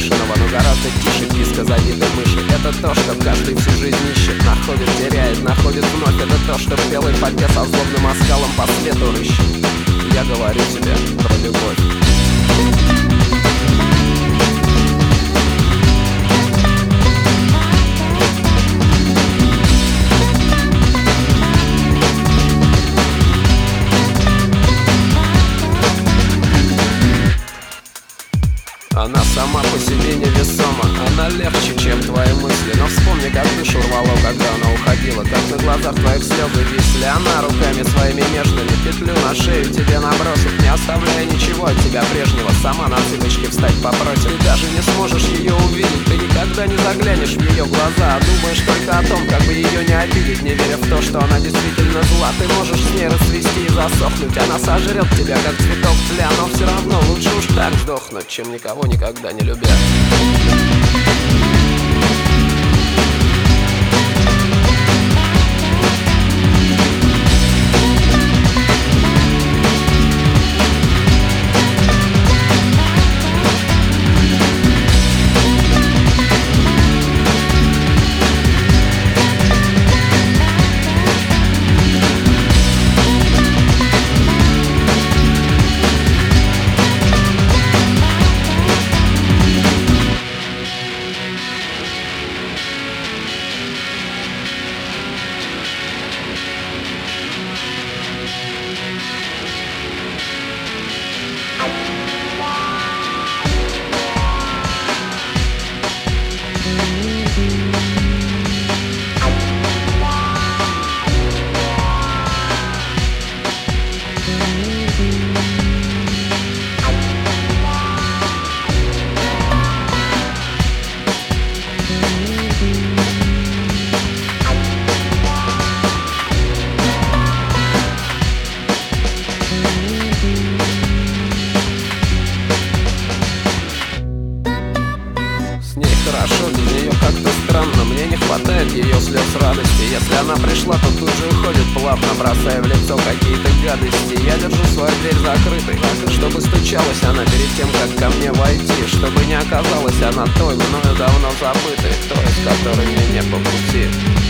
бешеного, но гораздо тише писка забитой мыши. Это то, что каждый всю жизнь ищет, находит, теряет, находит вновь. Это то, что в белой попе со злобным оскалом по свету рыщет. Я говорю тебе про любовь. Она сама по себе невесома, она легче, чем твои мысли. Но вспомни, как душу рвало, когда она уходила, как на глазах твоих слезы висли. Она руками своими нежными петлю на шею тебе набросит, не оставляя ничего от тебя прежнего. Сама на цыпочки встать попросит. Ты даже не сможешь ее увидеть, ты никогда не заглянешь в ее глаза, а думаешь только о том, как бы ее не обидеть, не веря в то, что она действительно зла. Ты можешь с ней расцвести и засохнуть, она сожрет тебя, как цветок тля. Но все равно лучше уж так сдохнуть, чем никого никогда не любя. Хорошо, без нее как-то странно, мне не хватает ее слез радости. Если она пришла, то тут же уходит плавно, бросая в лицо какие-то гадости. Я держу свою дверь закрытой, чтобы стучалась она перед тем, как ко мне войти, чтобы не оказалась она той, мною давно забытой, той, с которой мне не по пути.